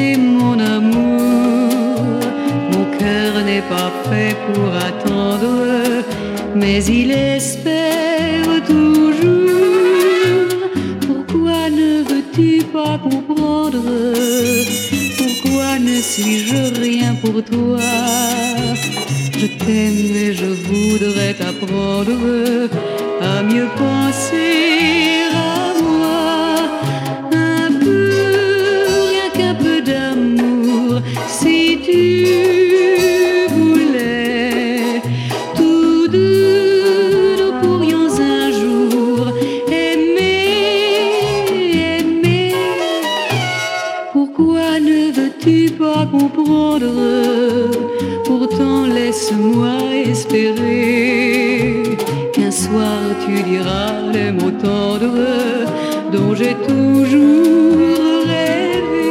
mon amour. Mon cœur n'est pas fait pour attendre, mais il espère toujours. Pourquoi ne veux-tu pas comprendre? Pourquoi ne suis-je rien pour toi? Je t'aime et je voudrais t'apprendre à mieux penser à moi. Un peu, rien qu'un peu d'amour, si tu voulais. Tous deux, nous pourrions un jour aimer, aimer. Pourquoi ne veux-tu pas comprendre? Pourtant laisse-moi espérer qu'un soir tu diras les mots tendres dont j'ai toujours rêvé.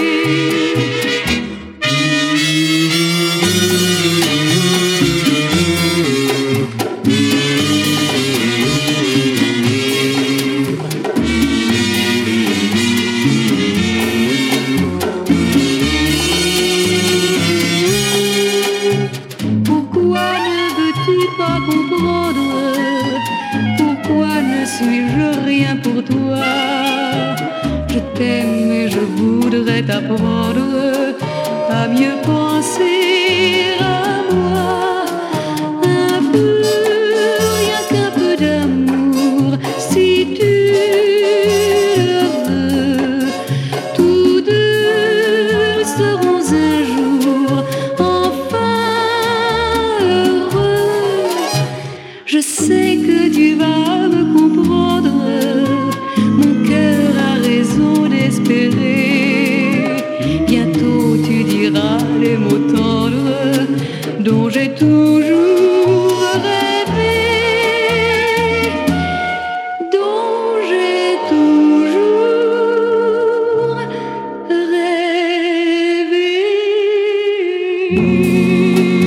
Pourquoi ne suis-je rien pour toi? Je t'aime et je voudrais t'apprendre à mieux penser à moi. Un peu, rien qu'un peu d'amour, si tu le veux. Tous deux serons un jour enfin heureux. Je sais que tu vas me comprendre, mon cœur a raison d'espérer. Bientôt tu diras les mots tendres dont j'ai toujours rêvé, dont j'ai toujours rêvé.